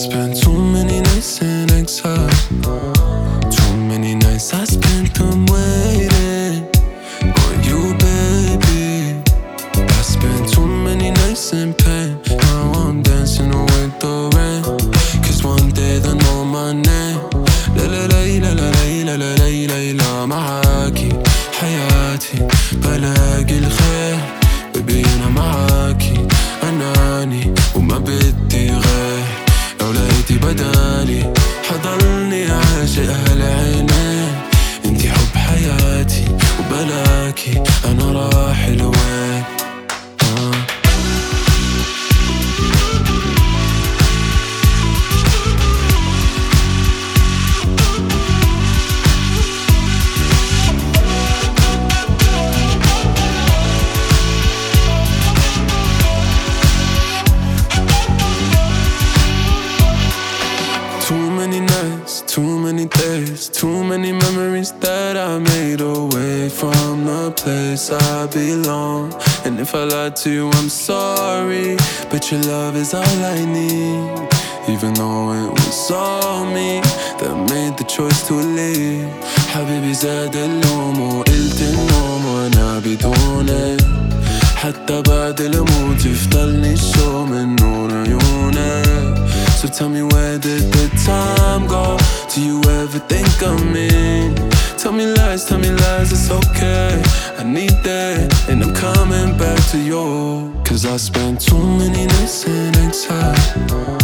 spent too many nights in exile. Too many nights I spent them waiting on you, baby. I spent too many nights in pain. Now I'm dancing with the rain, 'cause one day they'll know my name. لا لا لا لا لا لا لا لا لا معاكي حياتي بلاقي الخير. بيبي أنا معاكي أناني وما بدي غير. لو لقيتي بدالي حضلني عاشق هالعينين. انتي حب حياتي وبلاكي أنا راح لوين. Too many nights, too many days, too many memories that I made away from the place I belong. And if I lied to you, I'm sorry, but your love is all I need. Even though it was all me that made the choice to leave. حبيبي زاد اللوم وقلت النوم وانا بدونك. حتى بعد الموت يفضلني الشوق من نور عيونك. So tell me, where did the time go? Do you ever think of me? Tell me lies, it's okay. I need that, and I'm coming back to you. 'Cause I spent too many nights in exile.